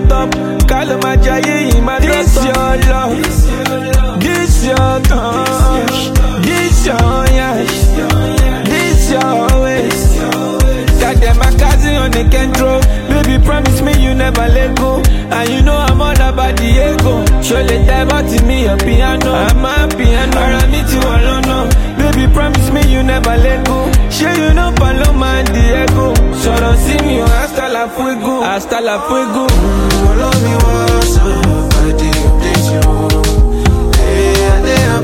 top. Kaloma Jaye in my drop top. This your love, this your touch, this your yash, this your waist. Got them a cousin on the control. Baby, promise me you never let go. And you know I'm all about the ego. Surely die but to me a piano. I'm a piano. I meet you alone. Baby, promise me you never let go. Sure you know Paloma and Diego. So don't see me hasta la fuego. Hasta la fuego. Follow me once, body update you. Hey, I